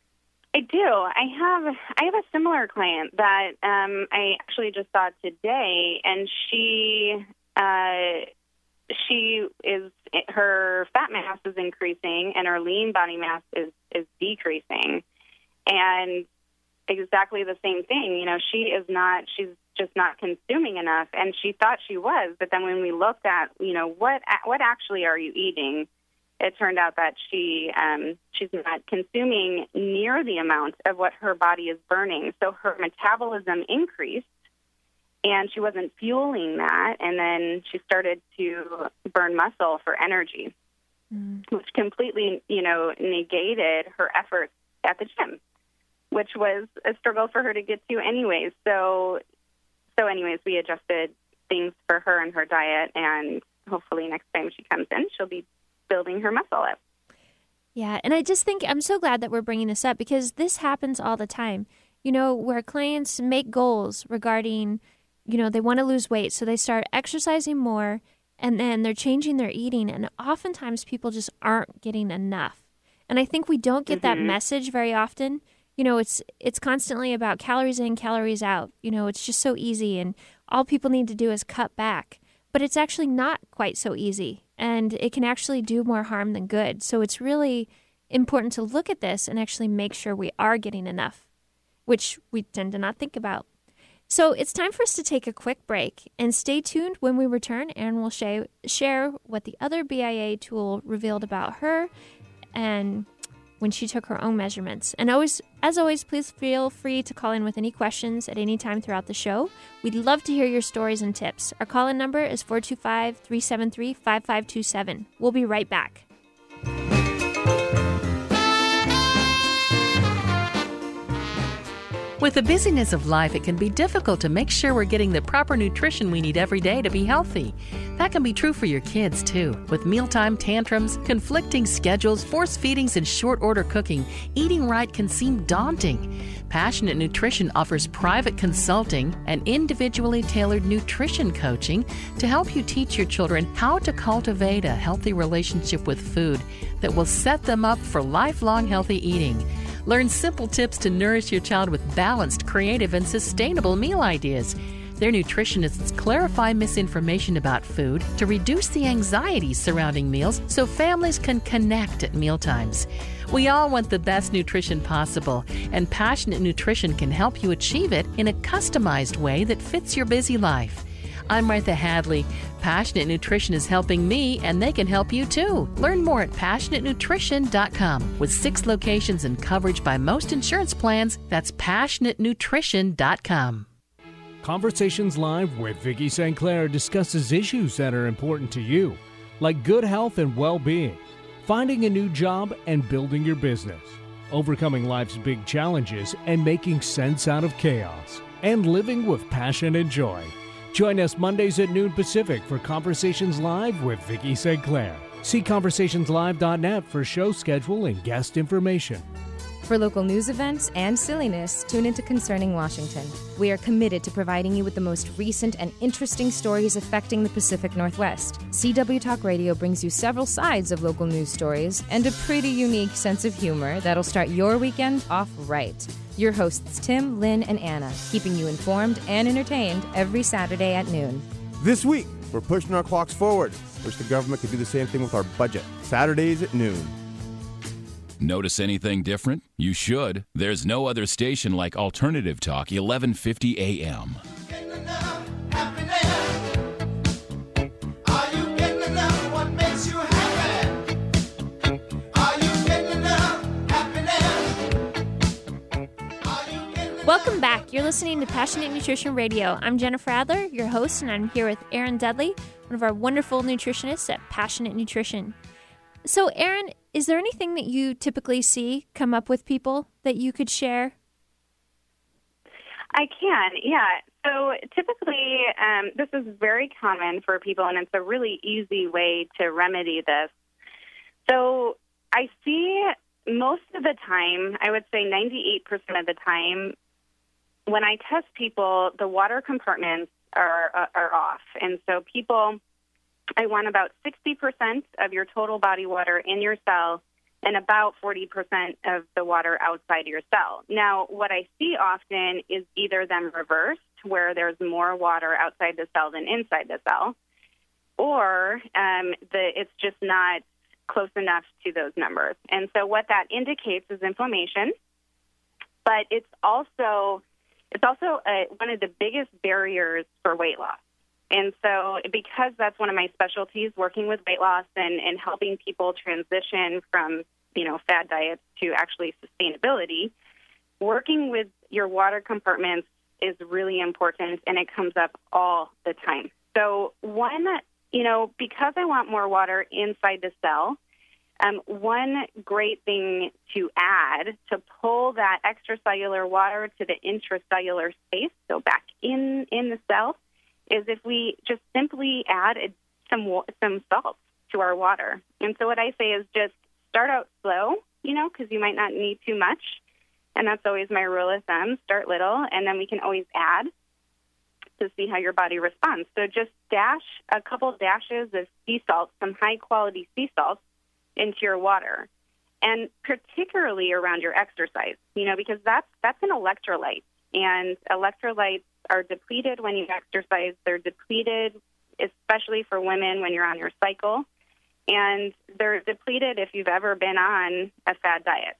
I do. I have I have a similar client that um, I actually just saw today, and she uh, she is her fat mass is increasing, and her lean body mass is is decreasing, and exactly the same thing. You know, she is not. She's just not consuming enough, and she thought she was. But then when we looked at, you know, what what actually are you eating? It turned out that she um, she's not consuming near the amount of what her body is burning. So her metabolism increased, and she wasn't fueling that. And then she started to burn muscle for energy, mm. which completely, you know, negated her efforts at the gym, which was a struggle for her to get to anyways. So, so anyways, we adjusted things for her and her diet, and hopefully next time she comes in, she'll be building her muscle up. Yeah, and I just think I'm so glad that we're bringing this up, because this happens all the time. You know, where clients make goals regarding, you know, they want to lose weight, so they start exercising more, and then they're changing their eating, and oftentimes people just aren't getting enough. And I think we don't get mm-hmm. that message very often. You know, it's it's constantly about calories in, calories out. You know, it's just so easy, and all people need to do is cut back. But it's actually not quite so easy, and it can actually do more harm than good. So it's really important to look at this and actually make sure we are getting enough, which we tend to not think about. So it's time for us to take a quick break, and stay tuned when we return, and we'll sh- share what the other B I A tool revealed about her and when she took her own measurements. And always, as always, please feel free to call in with any questions at any time throughout the show. We'd love to hear your stories and tips. Our call-in number is four two five, three seven three, five five two seven. We'll be right back. With the busyness of life, it can be difficult to make sure we're getting the proper nutrition we need every day to be healthy. That can be true for your kids, too. With mealtime tantrums, conflicting schedules, force feedings, and short-order cooking, eating right can seem daunting. Passionate Nutrition offers private consulting and individually tailored nutrition coaching to help you teach your children how to cultivate a healthy relationship with food that will set them up for lifelong healthy eating. Learn simple tips to nourish your child with balanced, creative, and sustainable meal ideas. Their nutritionists clarify misinformation about food to reduce the anxiety surrounding meals so families can connect at mealtimes. We all want the best nutrition possible, and Passionate Nutrition can help you achieve it in a customized way that fits your busy life. I'm Martha Hadley. Passionate Nutrition is helping me, and they can help you too. Learn more at passionate nutrition dot com. With six locations and coverage by most insurance plans, that's passionate nutrition dot com. Conversations Live with Vicki Saint Clair discusses issues that are important to you, like good health and well-being, finding a new job and building your business, overcoming life's big challenges and making sense out of chaos, and living with passion and joy. Join us Mondays at noon Pacific for Conversations Live with Vicki Saint Clair. See conversations live dot net for show schedule and guest information. For local news events and silliness, tune into Concerning Washington. We are committed to providing you with the most recent and interesting stories affecting the Pacific Northwest. C W Talk Radio brings you several sides of local news stories and a pretty unique sense of humor that'll start your weekend off right. Your hosts Tim, Lynn, and Anna, keeping you informed and entertained every Saturday at noon. This week, we're pushing our clocks forward. Wish the government could do the same thing with our budget. Saturdays at noon. Notice anything different? You should. There's no other station like Alternative Talk, eleven fifty A M. Welcome back. You're listening to Passionate Nutrition Radio. I'm Jennifer Adler, your host, and I'm here with Aaron Dudley, one of our wonderful nutritionists at Passionate Nutrition. So, Aaron, is there anything that you typically see come up with people that you could share? I can, yeah. So typically, um, this is very common for people, and it's a really easy way to remedy this. So I see most of the time, I would say ninety-eight percent of the time, when I test people, the water compartments are uh, are off. And so people, I want about sixty percent of your total body water in your cell and about forty percent of the water outside your cell. Now, what I see often is either them reversed, where there's more water outside the cell than inside the cell, or um, the, it's just not close enough to those numbers. And so what that indicates is inflammation, but it's also it's also a, one of the biggest barriers for weight loss. And so because that's one of my specialties, working with weight loss and, and helping people transition from, you know, fad diets to actually sustainability, working with your water compartments is really important, and it comes up all the time. So one, you know, because I want more water inside the cell, um, one great thing to add to pull that extracellular water to the intracellular space, so back in, in the cell, is if we just simply add some some salt to our water. And so what I say is just start out slow, you know, because you might not need too much. And that's always my rule of thumb. Start little, and then we can always add to see how your body responds. So just dash a couple dashes of sea salt, some high-quality sea salt, into your water, and particularly around your exercise, you know, because that's that's an electrolyte, and electrolytes are depleted when you exercise. They're depleted, especially for women, when you're on your cycle, and they're depleted if you've ever been on a fad diet.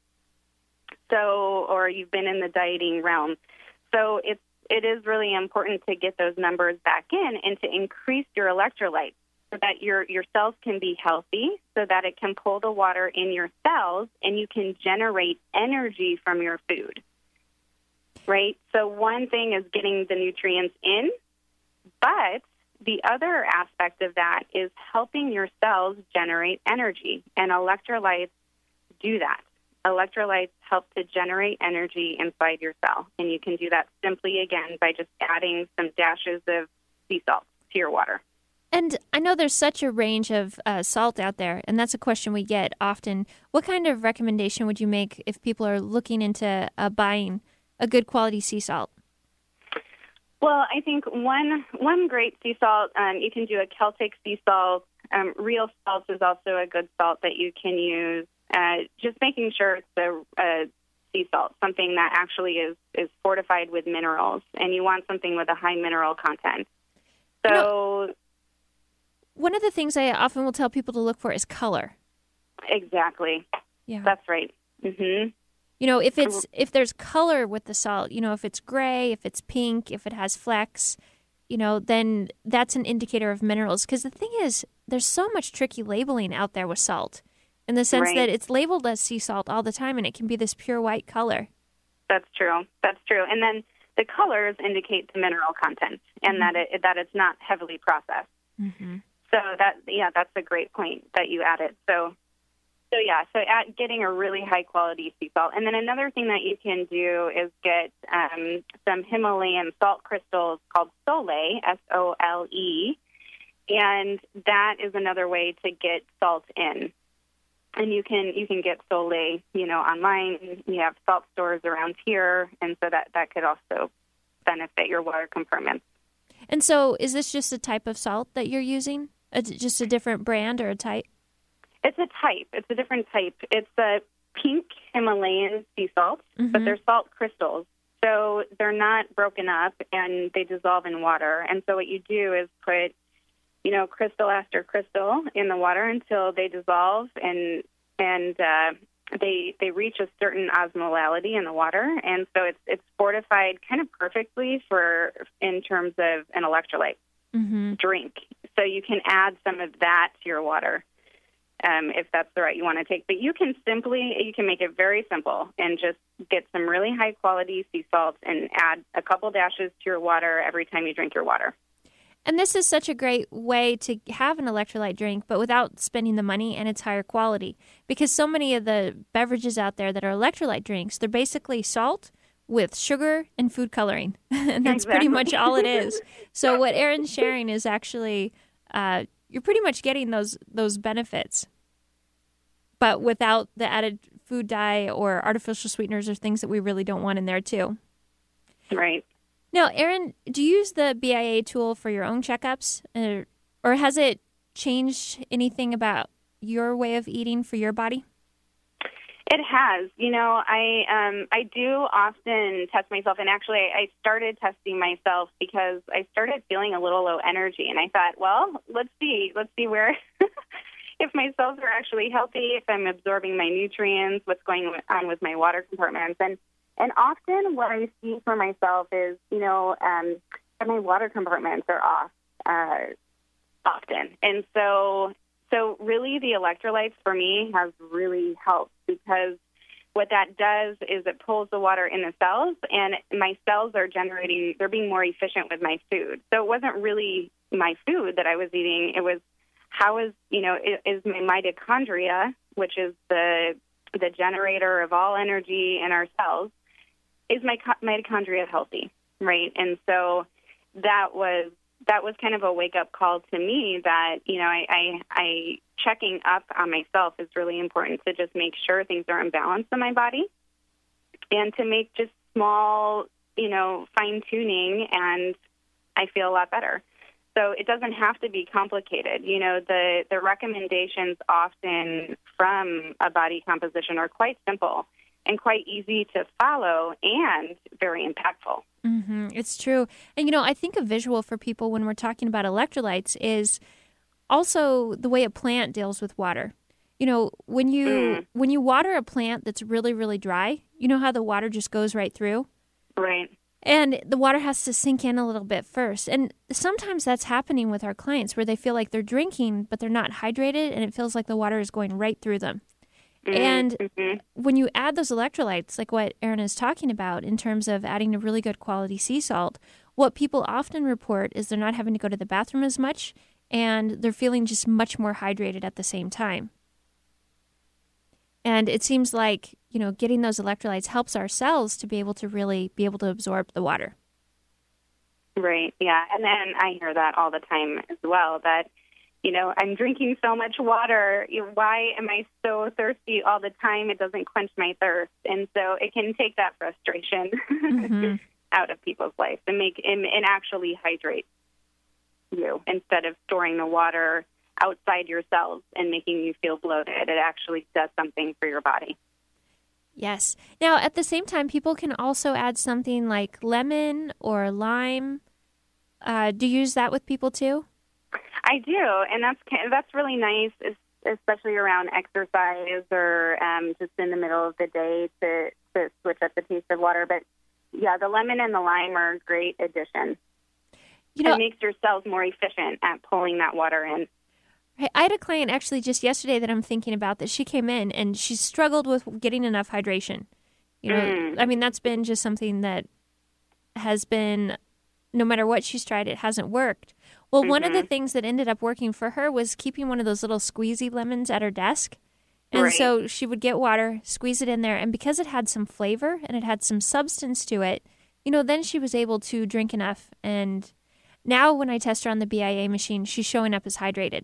So, or you've been in the dieting realm. So it's, it is really important to get those numbers back in and to increase your electrolytes so that your, your cells can be healthy, so that it can pull the water in your cells and you can generate energy from your food, right? So one thing is getting the nutrients in, but the other aspect of that is helping your cells generate energy, and electrolytes do that. Electrolytes help to generate energy inside your cell, and you can do that simply, again, by just adding some dashes of sea salt to your water. And I know there's such a range of uh, salt out there, and that's a question we get often. What kind of recommendation would you make if people are looking into uh, buying a good quality sea salt? Well, I think one one great sea salt, um, you can do a Celtic sea salt. Um, real salt is also a good salt that you can use. Uh, just making sure it's a, a sea salt, something that actually is, is fortified with minerals, and you want something with a high mineral content. So, you know, one of the things I often will tell people to look for is color. Exactly. Yeah, that's right. Mm-hmm. You know, if it's if there's color with the salt, you know, if it's gray, if it's pink, if it has flecks, you know, then that's an indicator of minerals. Because the thing is, there's so much tricky labeling out there with salt, in the sense right. that it's labeled as sea salt all the time, and it can be this pure white color. That's true. That's true. And then the colors indicate the mineral content, and mm-hmm. that it that it's not heavily processed. Mm-hmm. So that yeah, that's a great point that you added. So. So, yeah, so at getting a really high-quality sea salt. And then another thing that you can do is get um, some Himalayan salt crystals called Sole, S O L E, and that is another way to get salt in. And you can you can get Sole, you know, online. You have salt stores around here, and so that, that could also benefit your water compartments. And so is this just a type of salt that you're using? A, just a different brand or a type? It's a type. It's a different type. It's a pink Himalayan sea salt, mm-hmm. but they're salt crystals. So they're not broken up, and they dissolve in water. And so what you do is put, you know, crystal after crystal in the water until they dissolve, and and uh, they they reach a certain osmolality in the water. And so it's it's fortified kind of perfectly for in terms of an electrolyte mm-hmm. drink. So you can add some of that to your water. um, if that's the route you want to take. But you can simply, you can make it very simple and just get some really high-quality sea salt and add a couple dashes to your water every time you drink your water. And this is such a great way to have an electrolyte drink, but without spending the money, and it's higher quality. Because so many of the beverages out there that are electrolyte drinks, they're basically salt with sugar and food coloring. And that's Exactly. pretty much all it is. So what Erin's sharing is actually, uh, you're pretty much getting those those benefits, but without the added food dye or artificial sweeteners or things that we really don't want in there too. Right. Now, Erin, do you use the B I A tool for your own checkups, or, or has it changed anything about your way of eating for your body? It has. You know, I um, I do often test myself, and actually I started testing myself because I started feeling a little low energy, and I thought, well, let's see, let's see where, if my cells are actually healthy, if I'm absorbing my nutrients, what's going on with my water compartments, and And often what I see for myself is, you know, um, that my water compartments are off uh, often. And so so really the electrolytes for me has really helped, because what that does is it pulls the water in the cells, and my cells are generating, they're being more efficient with my food. So it wasn't really my food that I was eating. It was how is, you know, is my mitochondria, which is the the generator of all energy in our cells, is my mitochondria healthy, right? And so that was that was kind of a wake-up call to me that, you know, I, I, I checking up on myself is really important, to just make sure things are in balance in my body, and to make just small, you know, fine-tuning, and I feel a lot better. So it doesn't have to be complicated. You know, the, the recommendations often from a body composition are quite simple and quite easy to follow and very impactful. Mm-hmm. It's true. And, you know, I think a visual for people when we're talking about electrolytes is also the way a plant deals with water. You know, when you mm. when you water a plant that's really, really dry, you know how the water just goes right through? Right. And the water has to sink in a little bit first. And sometimes that's happening with our clients, where they feel like they're drinking, but they're not hydrated, and it feels like the water is going right through them. And mm-hmm. when you add those electrolytes, like what Erin is talking about in terms of adding a really good quality sea salt, what people often report is they're not having to go to the bathroom as much, and they're feeling just much more hydrated at the same time. And it seems like, you know, getting those electrolytes helps our cells to be able to really be able to absorb the water. Right, yeah. And then I hear that all the time as well, that, you know, I'm drinking so much water. Why am I so thirsty all the time? It doesn't quench my thirst. And so it can take that frustration mm-hmm. out of people's life and make and, and actually hydrate you, instead of storing the water outside your cells and making you feel bloated. It actually does something for your body. Yes. Now, at the same time, people can also add something like lemon or lime. Uh, do you use that with people too? I do, and that's that's really nice, especially around exercise or um, just in the middle of the day to, to switch up the taste of water. But, yeah, the lemon and the lime are a great addition. You know, it makes your cells more efficient at pulling that water in. I had a client actually just yesterday that I'm thinking about, that she came in and she struggled with getting enough hydration. You know, mm. I mean, that's been just something that has been, no matter what she's tried, it hasn't worked. Well, mm-hmm. one of the things that ended up working for her was keeping one of those little squeezy lemons at her desk. And right. so she would get water, squeeze it in there, and because it had some flavor and it had some substance to it, you know, then she was able to drink enough. And now when I test her on the B I A machine, she's showing up as hydrated.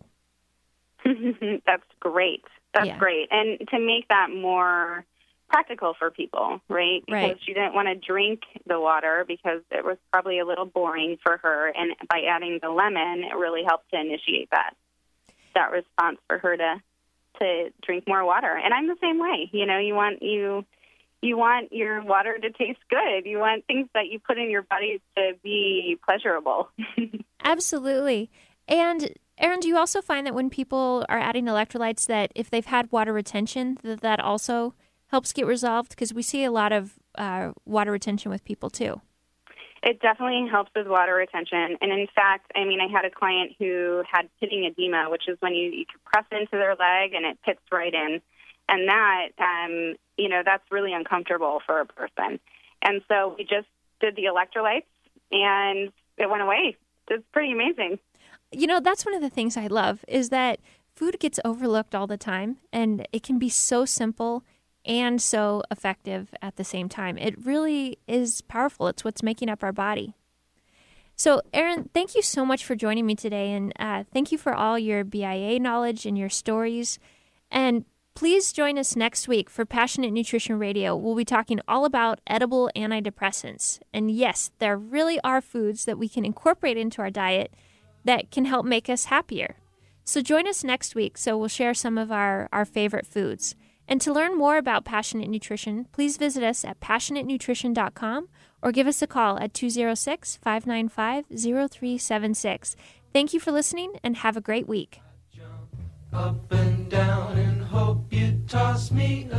That's great. That's yeah. great. And to make that more practical for people, right? Because right. she didn't want to drink the water because it was probably a little boring for her. And by adding the lemon, it really helped to initiate that that response for her to to drink more water. And I'm the same way. You know, you want you you want your water to taste good. You want things that you put in your body to be pleasurable. Absolutely. And Erin, do you also find that when people are adding electrolytes, that if they've had water retention, that that also helps get resolved? Because we see a lot of uh, water retention with people too. It definitely helps with water retention. And in fact, I mean, I had a client who had pitting edema, which is when you, you can press into their leg and it pits right in. And that, um, you know, that's really uncomfortable for a person. And so we just did the electrolytes and it went away. It's pretty amazing. You know, that's one of the things I love is that food gets overlooked all the time, and it can be so simple and so effective at the same time. It really is powerful. It's what's making up our body. So, Erin, thank you so much for joining me today, and uh, thank you for all your B I A knowledge and your stories. And please join us next week for Passionate Nutrition Radio. We'll be talking all about edible antidepressants. And yes, there really are foods that we can incorporate into our diet that can help make us happier. So join us next week so we'll share some of our, our favorite foods. And to learn more about Passionate Nutrition, please visit us at passionate nutrition dot com or give us a call at two oh six, five nine five, oh three seven six. Thank you for listening and have a great week. Up and down and hope you toss me